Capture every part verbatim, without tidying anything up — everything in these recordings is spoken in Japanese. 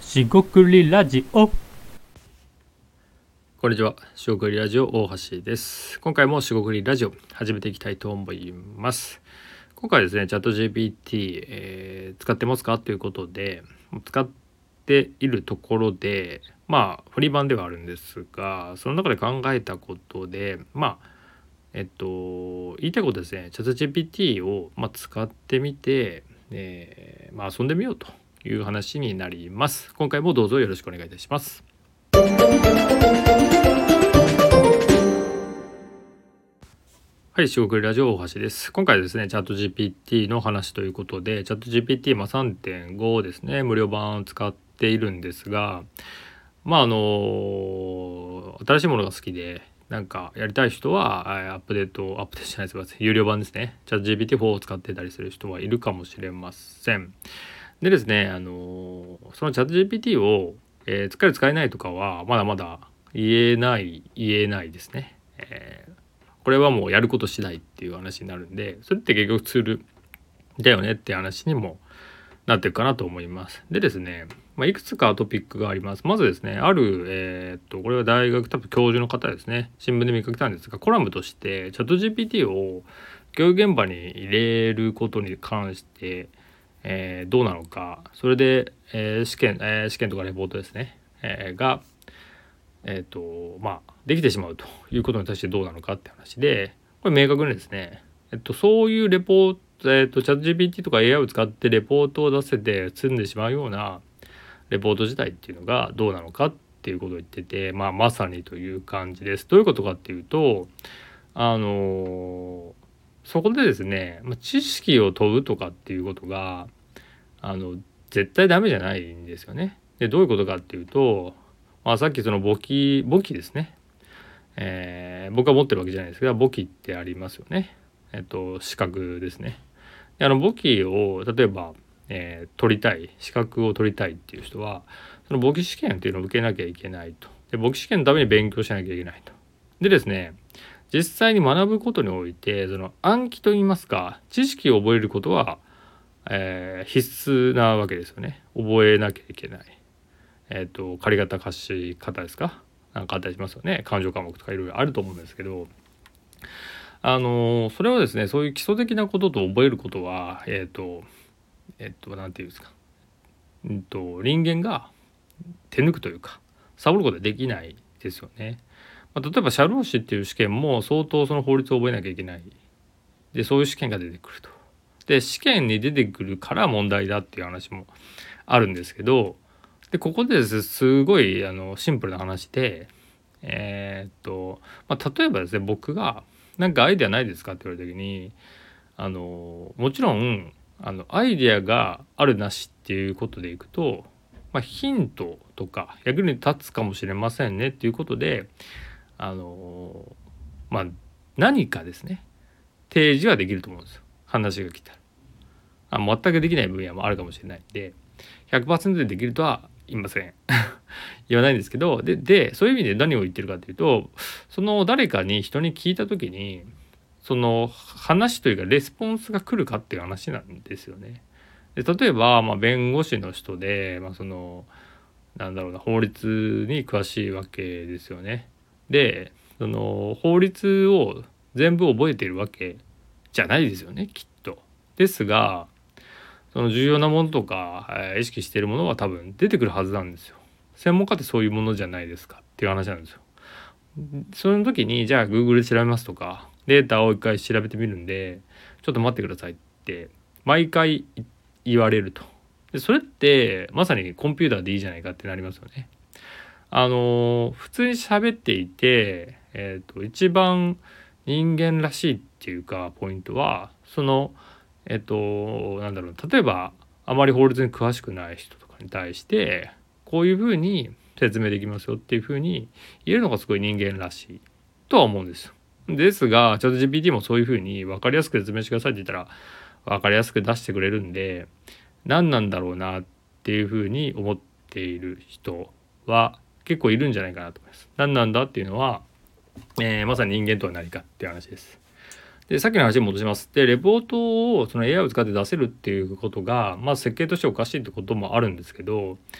しごくりラジオ。 こんにちは、しごくりラジオ大橋です。今回もしごくりラジオ始めていきたいと思います。今回ですね、チャット ジーピーティー、えー、使ってますかということで、使っているところで、まあフリー版ではあるんですが、その中で考えたことで、まあえっと言いたいことですね、チャット ジーピーティー を、まあ、使ってみて、えーまあ、遊んでみようという話になります。今回もどうぞよろしくお願いいたします。はい、しごくりラジオ大橋です。今回ですね、チャット ジーピーティー の話ということで、チャット ジーピーティー、まあ、さんてんご ですね、無料版を使っているんですが、まああの新しいものが好きで、なんかやりたい人はアップデート、アップデートしないです。有料版ですね。チャット ジーピーティーフォー を使ってたりする人はいるかもしれません。でですね、あのそのチャット ジーピーティー を、えー、使える使えないとかはまだまだ言えない言えないですね。えーこれはもうやること次第っていう話になるんで、それって結局ツールだよねって話にもなっていくかなと思います。でですね、まあ、いくつかトピックがあります。まずですね、ある、えー、っとこれは大学多分教授の方ですね、新聞で見かけたんですが、コラムとしてチャット ジーピーティー を教育現場に入れることに関して、えー、どうなのか、それで、えー、試験、えー、試験とかレポートですね、えー、がえっとまあできてしまうということに対してどうなのかって話で、これ明確にですね、えっとそういうレポート、えっとチャット ジーピーティー とか エーアイ を使ってレポートを出せて積んでしまうようなレポート自体っていうのがどうなのかっていうことを言ってて、まあまさにという感じです。どういうことかっていうと、あのそこでですね、知識を問うとかっていうことがあの絶対ダメじゃないんですよね。でどういうことかっていうと、まあ、さっきその簿記簿記ですね、えー、僕は持ってるわけじゃないですけど、簿記ってありますよね。えっと資格ですね。であの簿記を例えば、えー、取りたい資格を取りたいっていう人は、その簿記試験っていうのを受けなきゃいけないと。で簿記試験のために勉強しなきゃいけないと。でですね、実際に学ぶことにおいて、その暗記といいますか、知識を覚えることは、えー、必須なわけですよね。覚えなきゃいけない。えっと借方貸し方ですか、なんかあったりしますよね。勘定科目とかいろいろあると思うんですけど、あのそれはですね、そういう基礎的なことと覚えることは、えっとえっとなんていうんですか、うんと人間が手抜くというかサボることはできないですよね。まあ、例えば社労士っていう試験も相当その法律を覚えなきゃいけない。でそういう試験が出てくると。で試験に出てくるから問題だっていう話もあるんですけど、でここでですね、すごいあのシンプルな話で、えー、っと、まあ、例えばですね、僕がなんかアイデアないですかって言われた時に、あのもちろんあのアイデアがあるなしっていうことでいくと、まあ、ヒントとか役に立つかもしれませんねっていうことで、あのまあ何かですね、提示はできると思うんですよ、話が来たら。あ全くできない分野もあるかもしれないんで ひゃくパーセント でできるとは言いません言わないんですけど、ででそういう意味で何を言ってるかというと、その誰かに人に聞いた時にその話というかレスポンスが来るかっていう話なんですよね。で例えば、まあ、弁護士の人で、まあ、そのなんだろうな、法律に詳しいわけですよね。でその法律を全部覚えているわけじゃないですよね、きっと。ですがその重要なものとか、えー、意識しているものは多分出てくるはずなんですよ。専門家ってそういうものじゃないですかっていう話なんですよ。その時にじゃあ Google で調べますとか、データを一回調べてみるんでちょっと待ってくださいって毎回言われると。でそれってまさにコンピューターでいいじゃないかってなりますよね。あの普通に喋っていて、えーと、一番人間らしいっていうかポイントは、そのえっとなんだろう、例えばあまり法律に詳しくない人とかに対してこういうふうに説明できますよっていうふうに言えるのがすごい人間らしいとは思うんですよ。ですがチャット ジーピーティー もそういうふうに分かりやすく説明してくださいって言ったら分かりやすく出してくれるんで、何なんだろうなっていうふうに思っている人は結構いるんじゃないかなと思います。何なんだっていうのは、えー、まさに人間とは何かっていう話です。でさっきの話に戻します。でレポートをその エーアイ を使って出せるっていうことが、まあ、設計としておかしいってこともあるんですけど、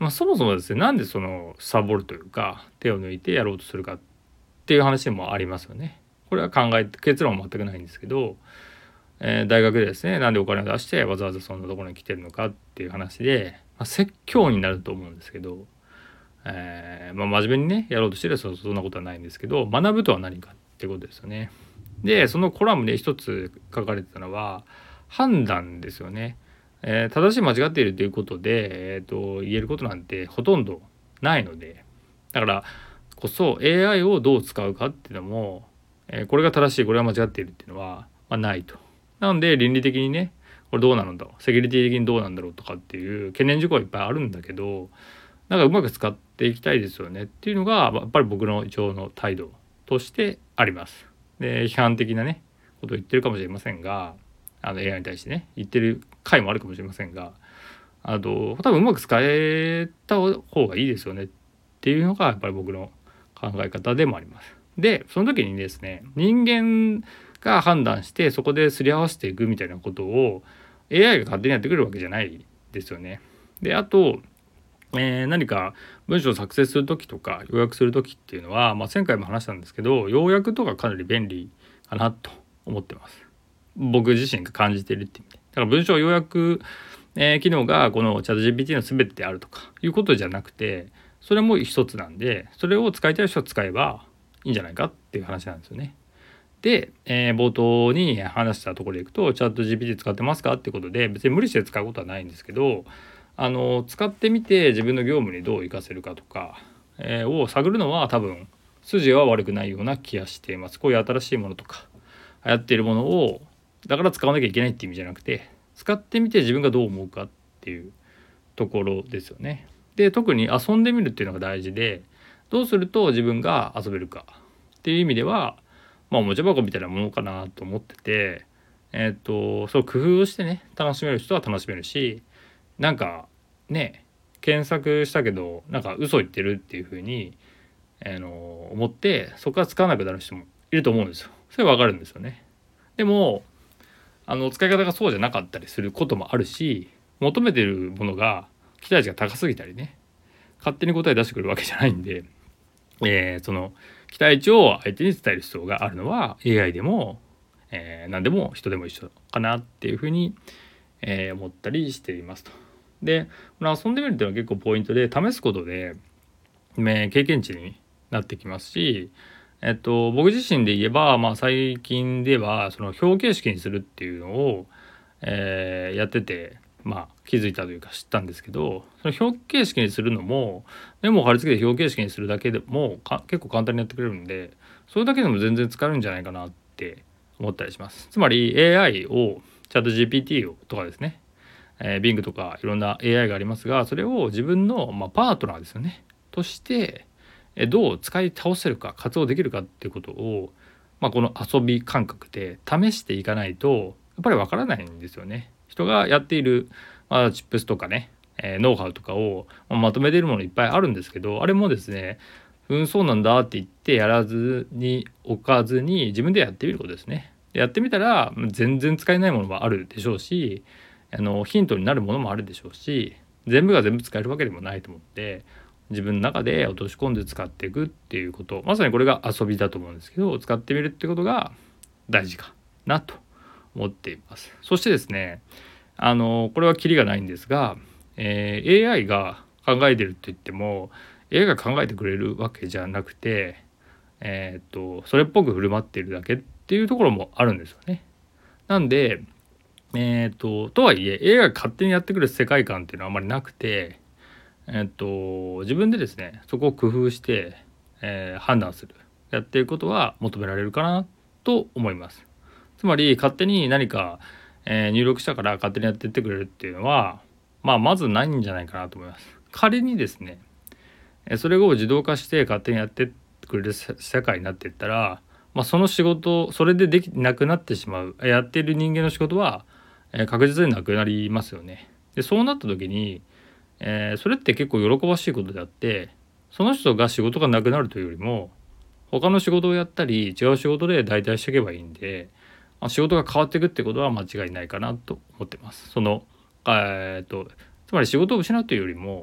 まあ、そもそもですね、なんでそのサボるというか手を抜いてやろうとするかっていう話もありますよね。これは考えて結論は全くないんですけど、えー大学でですね、なんでお金を出してわざわざそんなところに来てるのかっていう話で、まあ、説教になると思うんですけど、えーまあ、真面目にねやろうとしてるそそんなことはないんですけど、学ぶとは何かってことですよね。でそのコラムで一つ書かれてたのは判断ですよね。えー正しい間違っているということで、えーと言えることなんてほとんどないので、だからこそ エーアイ をどう使うかっていうのも、えーこれが正しいこれが間違っているっていうのは、まあ、ないと。なので倫理的にねこれどうなのだろう、セキュリティ的にどうなんだろうとかっていう懸念事項はいっぱいあるんだけど、なんかうまく使っていきたいですよねっていうのがやっぱり僕の一応の態度としてあります。で批判的なねことを言ってるかもしれませんが、あの エーアイ に対してね言ってる回もあるかもしれませんが、あの多分うまく使えた方がいいですよねっていうのがやっぱり僕の考え方でもあります。でその時にですね、人間が判断してそこですり合わせていくみたいなことを エーアイ が勝手にやってくるわけじゃないですよね。であとえー何か文章を作成する時とか要約する時っていうのは、まあ、前回も話したんですけど要約とかかなり便利かなと思ってます。僕自身が感じているっていう意味で。だから文章要約、えー機能がこのチャット ジーピーティー の全てであるとかいうことじゃなくて、それも一つなんで、それを使いたい人は使えばいいんじゃないかっていう話なんですよね。で、えー冒頭に話したところでいくと、チャット ジーピーティー 使ってますかってことで、別に無理して使うことはないんですけど、あの使ってみて自分の業務にどう活かせるかとか、えーを探るのは多分筋は悪くないような気がしています。こういう新しいものとか流行っているものをだから使わなきゃいけないっていう意味じゃなくて、使ってみて自分がどう思うかっていうところですよね。で特に遊んでみるっていうのが大事で、どうすると自分が遊べるかっていう意味では、まあおもちゃ箱みたいなものかなと思ってて、えっ、とそう工夫をしてね楽しめる人は楽しめるし、なんかね検索したけどなんか嘘言ってるっていう風に、あの思ってそこから使わなくなる人もいると思うんですよ。それはわかるんですよね。でもあの使い方がそうじゃなかったりすることもあるし、求めてるものが期待値が高すぎたりね、勝手に答え出してくるわけじゃないんで、えーその期待値を相手に伝える必要があるのは エーアイ でも、えー何でも人でも一緒かなっていうふうに、えー思ったりしていますと。でこの遊んでみるっていうのは結構ポイントで、試すことで、ね、経験値になってきますし、えっと、僕自身で言えば、まあ、最近ではその表形式にするっていうのを、えーやってて、まあ、気づいたというか知ったんですけど、その表形式にするのもメモを貼り付けて表形式にするだけでもか結構簡単にやってくれるんで、それだけでも全然使えるんじゃないかなって思ったりします。つまり エーアイ をチャット ジーピーティー をとかですね、えー、Bing とかいろんな エーアイ がありますが、それを自分の、まあ、パートナーですよねとしてどう使い倒せるか活動できるかっていうことを、まあ、この遊び感覚で試していかないとやっぱりわからないんですよね。人がやっている、まあ、チップスとかね、えーノウハウとかを、まあ、まとめているものいっぱいあるんですけど、あれもですね、うんそうなんだって言ってやらずに置かずに自分でやってみることですね。やってみたら全然使えないものもあるでしょうし、あのヒントになるものもあるでしょうし、全部が全部使えるわけでもないと思って、自分の中で落とし込んで使っていくっていうこと、まさにこれが遊びだと思うんですけど、使ってみるってことが大事かなと思っています。そしてですね、あのこれはキリがないんですが、えー エーアイ が考えてると言っても エーアイ が考えてくれるわけじゃなくて、えーっとそれっぽく振る舞っているだけっていうところもあるんですよね。なんでえー、ととはいえ エーアイ が勝手にやってくる世界観っていうのはあまりなくて、えー、と自分でですねそこを工夫して、えー判断するやっていることは求められるかなと思います。つまり勝手に何か、えー入力したから勝手にやってってくれるっていうのは、まあ、まずないんじゃないかなと思います。仮にですねえーそれを自動化して勝手にやってくれるせ世界になっていったら、まあ、その仕事それでできなくなってしまうやっている人間の仕事はえー確実になくなりますよね。でそうなった時に、えーそれって結構喜ばしいことであって、その人が仕事がなくなるというよりも他の仕事をやったり違う仕事で代替していけばいいんで、まあ、仕事が変わっていくってことは間違いないかなと思ってます。そのえーっとつまり仕事を失うというよりも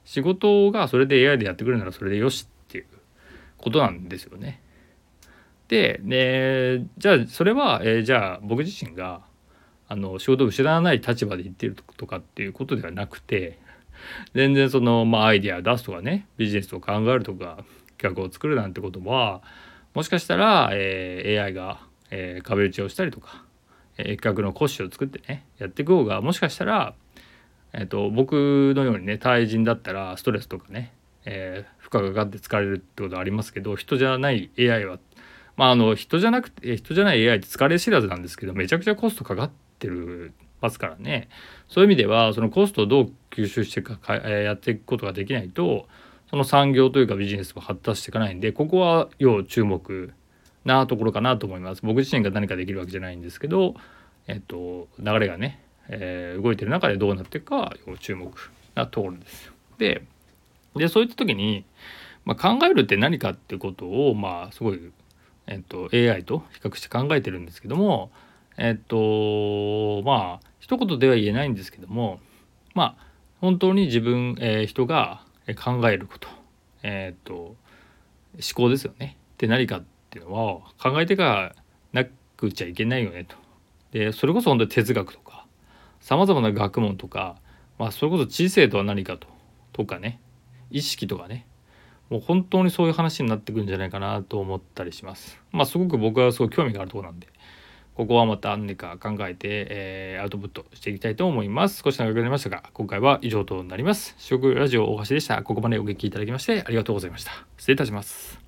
仕事がそれで エーアイ でやってくれるならそれでよしっていうことなんですよね。で、ね、じゃあそれは、えー、じゃあ僕自身があの仕事を失わない立場で言ってるとかっていうことではなくて、全然その、まあ、アイデアを出すとかね、ビジネスを考えるとか企画を作るなんてことはもしかしたら、えー、エーアイ が、えー、壁打ちをしたりとか、えー、企画の骨子を作ってねやっていく方がもしかしたら、えー、と僕のようにね対人だったらストレスとかね、えー、負荷がかかって疲れるってことはありますけど、人じゃない エーアイ はまああの人じゃなくて人じゃない エーアイ って疲れ知らずなんですけど、めちゃくちゃコストかかってるますからね。そういう意味ではそのコストをどう吸収していくか、えー、やっていくことができないとその産業というかビジネスも発達していかないんで、ここは要注目なところかなと思います。僕自身が何かできるわけじゃないんですけど、えっと流れがね、えー、動いてる中でどうなっていくかは要注目なところですよ。で、でそういった時に、まあ、考えるって何かっていうことをまあすごい、えっと、エーアイ と比較して考えてるんですけども、えっとまあ一言では言えないんですけども、まあ本当に自分、えー、人が考えること、えっと思考ですよねって何かっていうのは考えてからなくちゃいけないよねと。でそれこそ本当に哲学とかさまざまな学問とか、まあ、それこそ知性とは何かととかね、意識とかね、もう本当にそういう話になってくるんじゃないかなと思ったりします。まあすごく僕はすごい興味があるところなんで、ここはまた何か考えて、えー、アウトプットしていきたいと思います。少し長くなりましたが、今回は以上となります。食ラジオ大橋でした。ここまでお聞きいただきましてありがとうございました。失礼いたします。